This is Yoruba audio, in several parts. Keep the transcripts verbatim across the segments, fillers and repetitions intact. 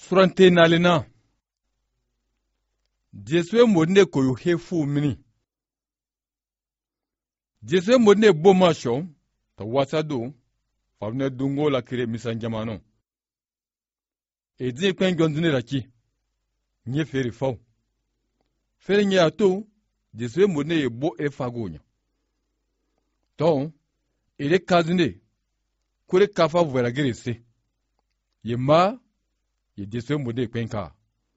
Surante nalina. Jeswe modne koyo hefu mini. Jeswe modne boma sho, ta wasado, favne dungo la kire misanjamano. E di kwen gondine raki, nye feri faw. Feri nye ato, Jeswe modne e bo e fagonya. Ton, ele kazine, kure kafa vwera gire se. Ye ma, ye Jeswe modne kwen ka.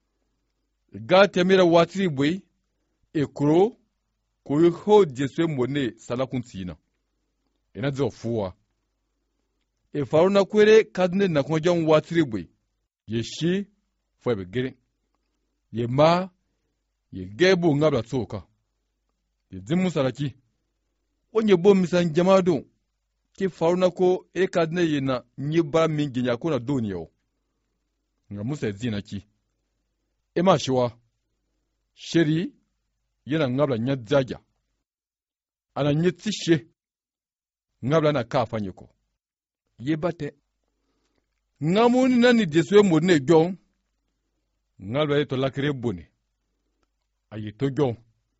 Ga temira watiri bwe, e kuro, koyo ho Jeswe modne salakuntina. Ena zo fuwa. E faruna kwere kazine na konjan watiri bwe. Ye shi, fwebe gire. Ye ma, ye gebu ngabla tsoka. Ye zimu saraki. Onye bo misan jamado. Ki faruna ko e kazine ye na nyiba mingi nyakuna doni yo. Nga musa zina ki. Ema shiwa. Sheri, yana ngabla nyadzaja. Ana nyetishe. Ngabla na kafa nyeko. Ye bate. Ngamuni nani Jeswe modne gyon. Ngabla yeto lakire bone. Aye to gyon.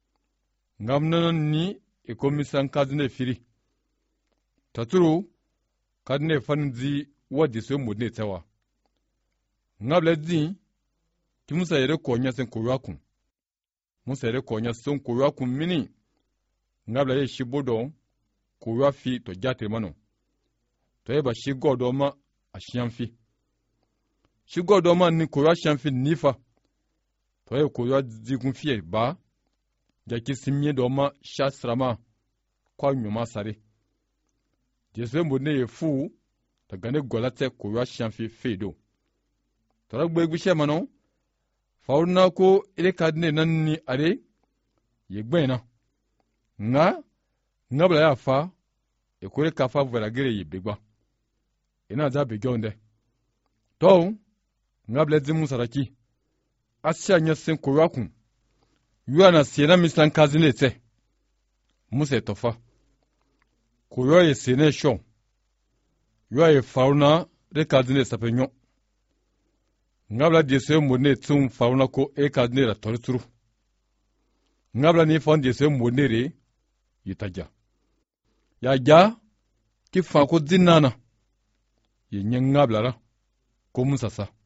Ngamna ni ekomisan kazine firi. Taturu, kazine fanzi wa Jeswe modne tawa. Ngabla zi, ki musa yere konya sen koyakun. Musa yere konya sen koyakun mini. Ngabla ye shibodo, koyafi to jate mano. To eba shigodo ma a shianfi. Shigodo ma ni koya shianfi nifa. To ye koya zigun fiye ba. Jaki simye do ma shasrama kwa nyuma sare. Jeswe modne ye fu, ta gane golate koya shianfi fedo. Tora gbe gbishe mano, fauna ko ile kadne nan ni are, ye gbe na. Nga, nga bla ya fa, e kore kafa vwela gire ye begba. Ina za begonde. To, nga bla zimu saraki. Asya nyasen koyakun. Yua na siena mislan kazine te. Muse tofa. Koyo ye siene shon. Yua ye fauna re kazine sapenyon. Ngabla Jeswe modne tsum fauna ko e kazine la torituru. Ngabla ni fon Jeswe modne re yitaja. Ya ja ki fa ko zinana. Ye nye ngabla la ko musasa.